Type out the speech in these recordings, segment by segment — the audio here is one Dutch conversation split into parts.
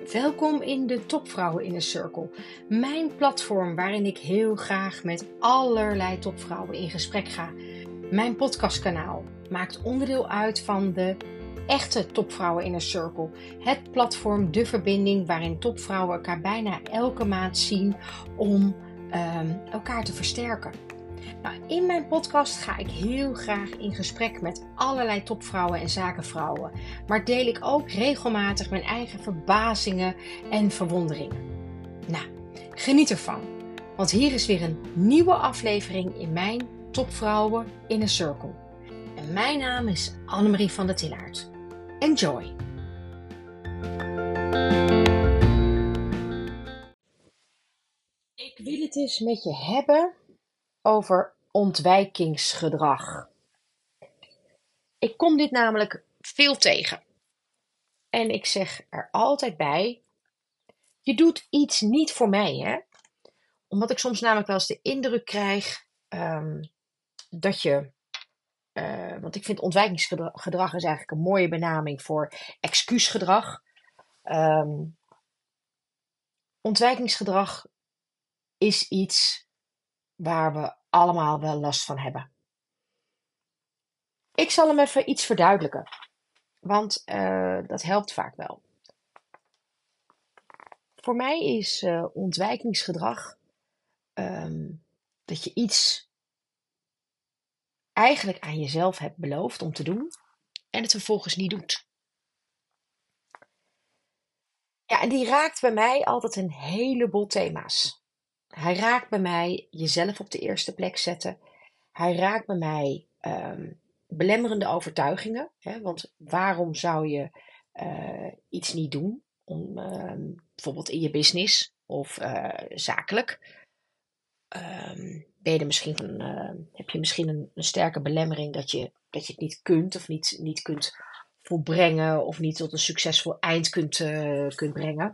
Welkom in de Topvrouwen Inner Circle, mijn platform waarin ik heel graag met allerlei topvrouwen in gesprek ga. Mijn podcastkanaal maakt onderdeel uit van de echte Topvrouwen Inner Circle, het platform, de verbinding waarin topvrouwen elkaar bijna elke maand zien om elkaar te versterken. Nou, in mijn podcast ga ik heel graag in gesprek met allerlei topvrouwen en zakenvrouwen, maar deel ik ook regelmatig mijn eigen verbazingen en verwonderingen. Nou, geniet ervan, want hier is weer een nieuwe aflevering in mijn Topvrouwen Inner Circle. En mijn naam is Annemarie van der Tillaert. Enjoy! Ik wil het eens met je hebben over ontwijkingsgedrag. Ik kom dit namelijk veel tegen. En ik zeg er altijd bij, je doet iets niet voor mij, hè? Omdat ik soms namelijk wel eens de indruk krijg dat je, want ik vind ontwijkingsgedrag is eigenlijk een mooie benaming voor excuusgedrag. Ontwijkingsgedrag is iets waar we allemaal wel last van hebben. Ik zal hem even iets verduidelijken, want dat helpt vaak wel. Voor mij is ontwijkingsgedrag dat je iets eigenlijk aan jezelf hebt beloofd om te doen en het vervolgens niet doet. Ja, en die raakt bij mij altijd een heleboel thema's. Hij raakt bij mij jezelf op de eerste plek zetten. Hij raakt bij mij belemmerende overtuigingen. Hè? Want waarom zou je iets niet doen? Bijvoorbeeld in je business of zakelijk. Heb je misschien een sterke belemmering dat je het niet kunt of niet kunt volbrengen of niet tot een succesvol eind kunt brengen.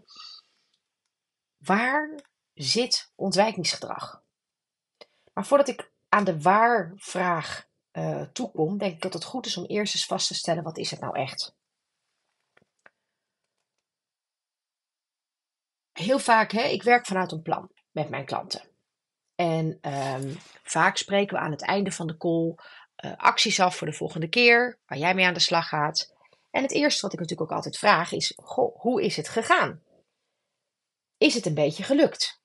Waar zit ontwijkingsgedrag? Maar voordat ik aan de waar-vraag toekom, denk ik dat het goed is om eerst eens vast te stellen, wat is het nou echt? Heel vaak, ik werk vanuit een plan met mijn klanten. En vaak spreken we aan het einde van de call acties af voor de volgende keer, waar jij mee aan de slag gaat. En het eerste wat ik natuurlijk ook altijd vraag is, goh, hoe is het gegaan? Is het een beetje gelukt?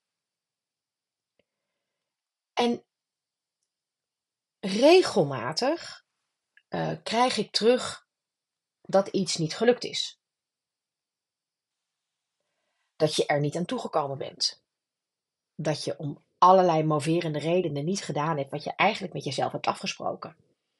En regelmatig krijg ik terug dat iets niet gelukt is. Dat je er niet aan toegekomen bent. Dat je om allerlei moverende redenen niet gedaan hebt wat je eigenlijk met jezelf hebt afgesproken.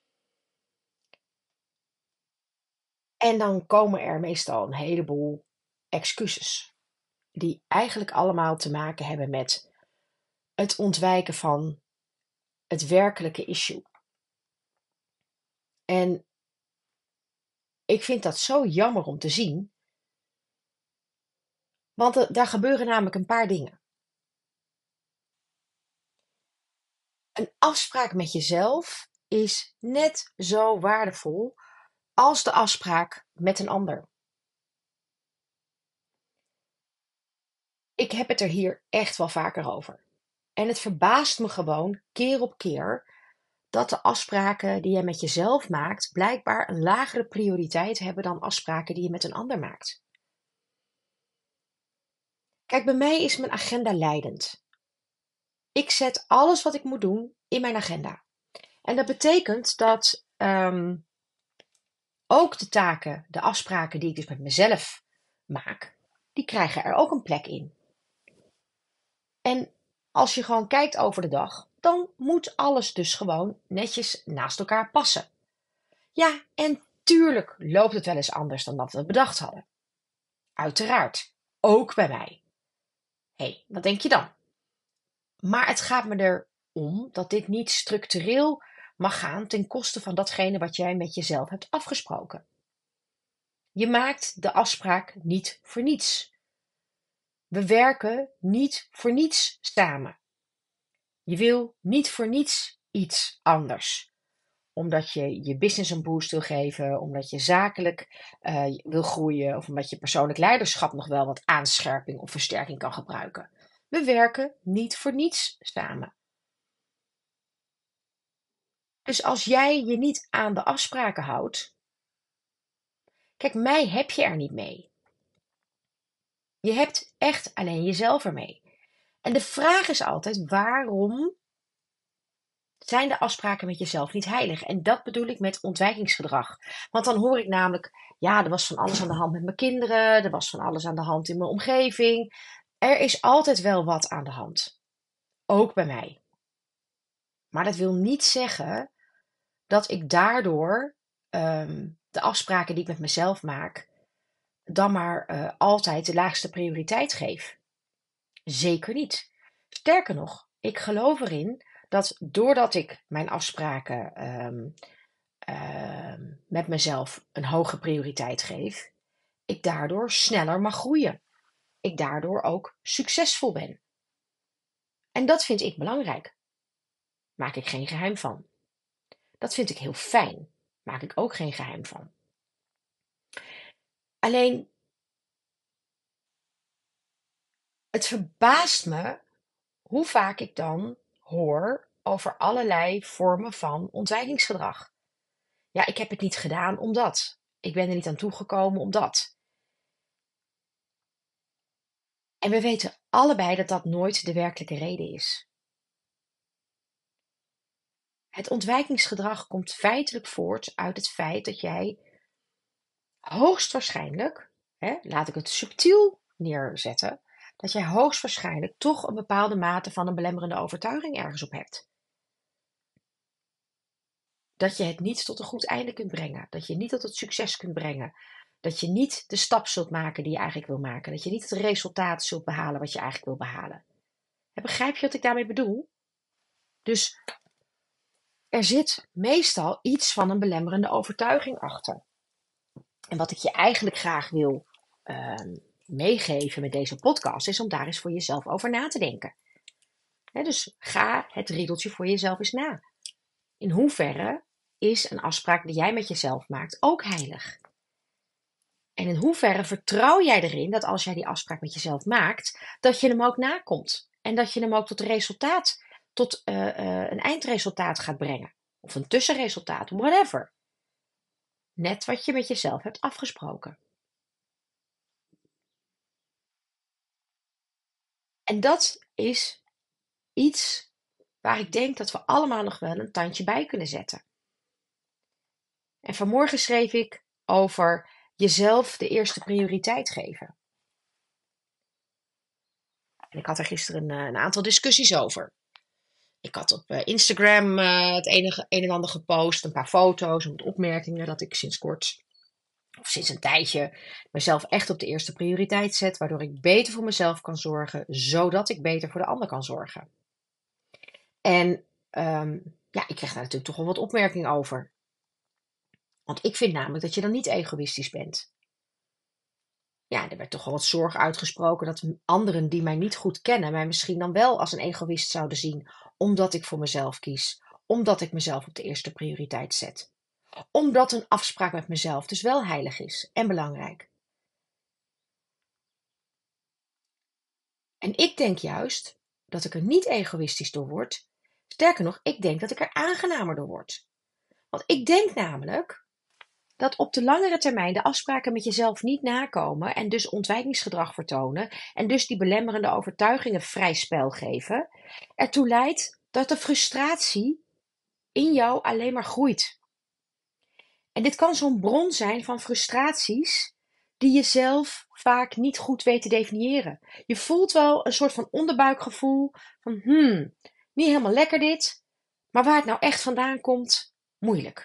En dan komen er meestal een heleboel excuses. Die eigenlijk allemaal te maken hebben met het ontwijken van het werkelijke issue. En ik vind dat zo jammer om te zien. Want daar gebeuren namelijk een paar dingen. Een afspraak met jezelf is net zo waardevol als de afspraak met een ander. Ik heb het er hier echt wel vaker over. En het verbaast me gewoon keer op keer dat de afspraken die je met jezelf maakt blijkbaar een lagere prioriteit hebben dan afspraken die je met een ander maakt. Kijk, bij mij is mijn agenda leidend. Ik zet alles wat ik moet doen in mijn agenda. En dat betekent dat ook de taken, de afspraken die ik dus met mezelf maak, die krijgen er ook een plek in. En als je gewoon kijkt over de dag, dan moet alles dus gewoon netjes naast elkaar passen. Ja, en tuurlijk loopt het wel eens anders dan dat we bedacht hadden. Uiteraard, ook bij mij. Hé, wat denk je dan? Maar het gaat me erom dat dit niet structureel mag gaan ten koste van datgene wat jij met jezelf hebt afgesproken. Je maakt de afspraak niet voor niets. We werken niet voor niets samen. Je wil niet voor niets iets anders. omdat je je business een boost wil geven, omdat je zakelijk wil groeien of omdat je persoonlijk leiderschap nog wel wat aanscherping of versterking kan gebruiken. We werken niet voor niets samen. Dus als jij je niet aan de afspraken houdt, kijk, mij heb je er niet mee. Je hebt echt alleen jezelf ermee. En de vraag is altijd, waarom zijn de afspraken met jezelf niet heilig? En dat bedoel ik met ontwijkingsgedrag. Want dan hoor ik namelijk, ja, er was van alles aan de hand met mijn kinderen, er was van alles aan de hand in mijn omgeving. Er is altijd wel wat aan de hand. Ook bij mij. Maar dat wil niet zeggen dat ik daardoor de afspraken die ik met mezelf maak, dan maar altijd de laagste prioriteit geef. Zeker niet. Sterker nog, ik geloof erin dat doordat ik mijn afspraken met mezelf een hoge prioriteit geef, ik daardoor sneller mag groeien. Ik daardoor ook succesvol ben. En dat vind ik belangrijk. Maak ik geen geheim van. Dat vind ik heel fijn. Maak ik ook geen geheim van. Alleen, het verbaast me hoe vaak ik dan hoor over allerlei vormen van ontwijkingsgedrag. Ja, ik heb het niet gedaan omdat. Ik ben er niet aan toegekomen omdat. En we weten allebei dat dat nooit de werkelijke reden is. Het ontwijkingsgedrag komt feitelijk voort uit het feit dat jij hoogstwaarschijnlijk, laat ik het subtiel neerzetten, dat jij hoogstwaarschijnlijk toch een bepaalde mate van een belemmerende overtuiging ergens op hebt. Dat je het niet tot een goed einde kunt brengen. Dat je niet tot het succes kunt brengen. Dat je niet de stap zult maken die je eigenlijk wil maken. Dat je niet het resultaat zult behalen wat je eigenlijk wil behalen. Begrijp je wat ik daarmee bedoel? Dus er zit meestal iets van een belemmerende overtuiging achter. En wat ik je eigenlijk graag wil meegeven met deze podcast is om daar eens voor jezelf over na te denken. Dus ga het riedeltje voor jezelf eens na. In hoeverre is een afspraak die jij met jezelf maakt ook heilig? En in hoeverre vertrouw jij erin dat als jij die afspraak met jezelf maakt, dat je hem ook nakomt? En dat je hem ook tot een eindresultaat gaat brengen. Of een tussenresultaat, whatever. Net wat je met jezelf hebt afgesproken. En dat is iets waar ik denk dat we allemaal nog wel een tandje bij kunnen zetten. En vanmorgen schreef ik over jezelf de eerste prioriteit geven. En ik had er gisteren een aantal discussies over. Ik had op Instagram het een en ander gepost, een paar foto's en opmerkingen dat ik sinds kort, of sinds een tijdje, mezelf echt op de eerste prioriteit zet, waardoor ik beter voor mezelf kan zorgen, zodat ik beter voor de ander kan zorgen. En ik kreeg daar natuurlijk toch wel wat opmerkingen over. Want ik vind namelijk dat je dan niet egoïstisch bent. Ja, er werd toch wel wat zorg uitgesproken dat anderen die mij niet goed kennen, mij misschien dan wel als een egoïst zouden zien, omdat ik voor mezelf kies, omdat ik mezelf op de eerste prioriteit zet. Omdat een afspraak met mezelf dus wel heilig is en belangrijk. En ik denk juist dat ik er niet egoïstisch door word. Sterker nog, ik denk dat ik er aangenamer door word. Want ik denk namelijk dat op de langere termijn de afspraken met jezelf niet nakomen en dus ontwijkingsgedrag vertonen en dus die belemmerende overtuigingen vrij spel geven, ertoe leidt dat de frustratie in jou alleen maar groeit. En dit kan zo'n bron zijn van frustraties die je zelf vaak niet goed weet te definiëren. Je voelt wel een soort van onderbuikgevoel van niet helemaal lekker dit, maar waar het nou echt vandaan komt, moeilijk.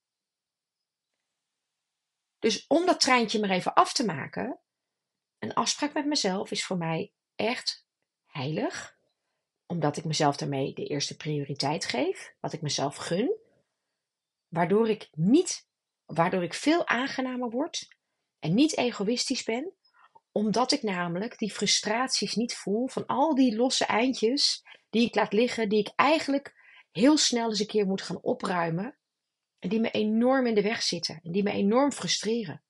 Dus om dat treintje maar even af te maken, een afspraak met mezelf is voor mij echt heilig. Omdat ik mezelf daarmee de eerste prioriteit geef, wat ik mezelf gun. Waardoor ik veel aangenamer word en niet egoïstisch ben. Omdat ik namelijk die frustraties niet voel van al die losse eindjes die ik laat liggen, die ik eigenlijk heel snel eens een keer moet gaan opruimen. En die me enorm in de weg zitten. En die me enorm frustreren.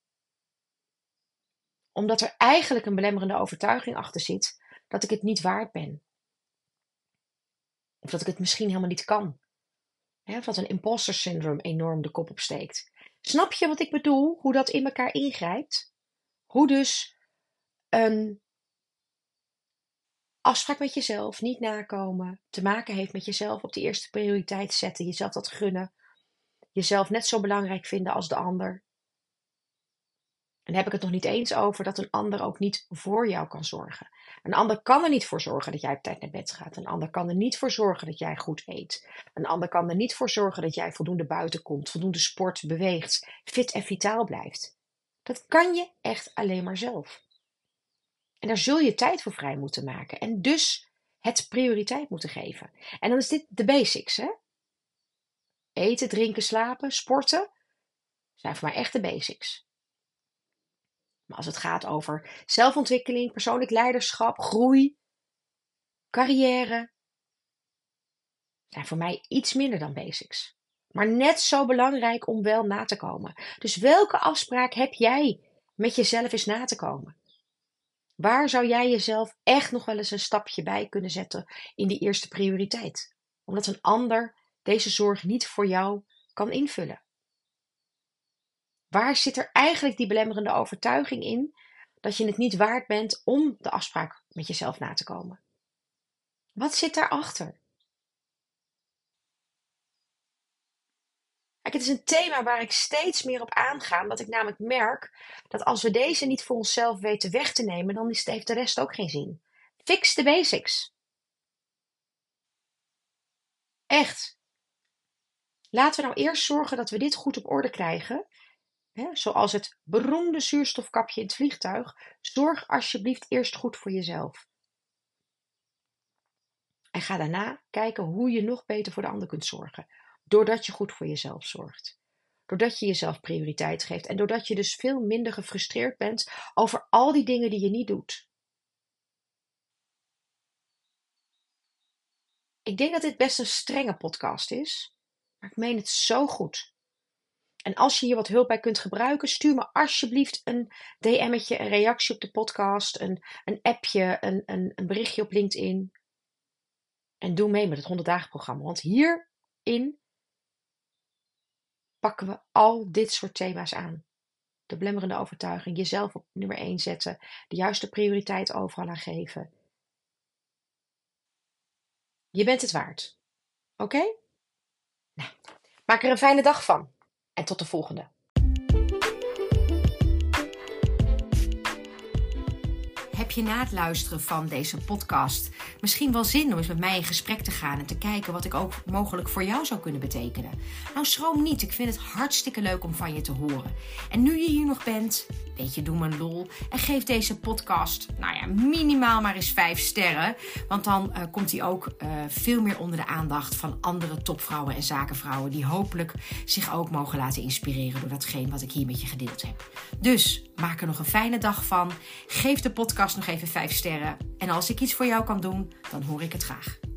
Omdat er eigenlijk een belemmerende overtuiging achter zit dat ik het niet waard ben. Of dat ik het misschien helemaal niet kan. Of dat een imposter syndroom enorm de kop opsteekt. Snap je wat ik bedoel? Hoe dat in elkaar ingrijpt? Hoe dus een afspraak met jezelf, niet nakomen, te maken heeft met jezelf op de eerste prioriteit zetten, jezelf dat gunnen, jezelf net zo belangrijk vinden als de ander. En dan heb ik het nog niet eens over dat een ander ook niet voor jou kan zorgen. Een ander kan er niet voor zorgen dat jij op tijd naar bed gaat. Een ander kan er niet voor zorgen dat jij goed eet. Een ander kan er niet voor zorgen dat jij voldoende buiten komt, voldoende sport, beweegt, fit en vitaal blijft. Dat kan je echt alleen maar zelf. En daar zul je tijd voor vrij moeten maken. En dus het prioriteit moeten geven. En dan is dit de basics, hè? Eten, drinken, slapen, sporten zijn voor mij echt de basics. Maar als het gaat over zelfontwikkeling, persoonlijk leiderschap, groei, carrière, zijn voor mij iets minder dan basics. Maar net zo belangrijk om wel na te komen. Dus welke afspraak heb jij met jezelf eens na te komen? Waar zou jij jezelf echt nog wel eens een stapje bij kunnen zetten in die eerste prioriteit? Omdat een ander deze zorg niet voor jou kan invullen. Waar zit er eigenlijk die belemmerende overtuiging in dat je het niet waard bent om de afspraak met jezelf na te komen? Wat zit daarachter? Kijk, het is een thema waar ik steeds meer op aanga, omdat ik namelijk merk dat als we deze niet voor onszelf weten weg te nemen, dan heeft de rest ook geen zin. Fix the basics. Echt. Laten we nou eerst zorgen dat we dit goed op orde krijgen. Zoals het beroemde zuurstofkapje in het vliegtuig. Zorg alsjeblieft eerst goed voor jezelf. En ga daarna kijken hoe je nog beter voor de ander kunt zorgen. Doordat je goed voor jezelf zorgt. Doordat je jezelf prioriteit geeft. En doordat je dus veel minder gefrustreerd bent over al die dingen die je niet doet. Ik denk dat dit best een strenge podcast is. Maar ik meen het zo goed. En als je hier wat hulp bij kunt gebruiken, stuur me alsjeblieft een DM'tje, een reactie op de podcast, een appje, een berichtje op LinkedIn. En doe mee met het 100 dagen programma. Want hierin pakken we al dit soort thema's aan. De belemmerende overtuiging, jezelf op nummer 1 zetten, de juiste prioriteit overal aan geven. Je bent het waard. Oké? Nou, maak er een fijne dag van. En tot de volgende. Heb je na het luisteren van deze podcast misschien wel zin om eens met mij in gesprek te gaan en te kijken wat ik ook mogelijk voor jou zou kunnen betekenen? Nou, schroom niet. Ik vind het hartstikke leuk om van je te horen. En nu je hier nog bent, weet je, doe me een lol en geef deze podcast, minimaal maar eens 5 sterren. Want dan komt die ook veel meer onder de aandacht van andere topvrouwen en zakenvrouwen die hopelijk zich ook mogen laten inspireren door datgene wat ik hier met je gedeeld heb. Dus maak er nog een fijne dag van. Geef de podcast nog even 5 sterren. En als ik iets voor jou kan doen, dan hoor ik het graag.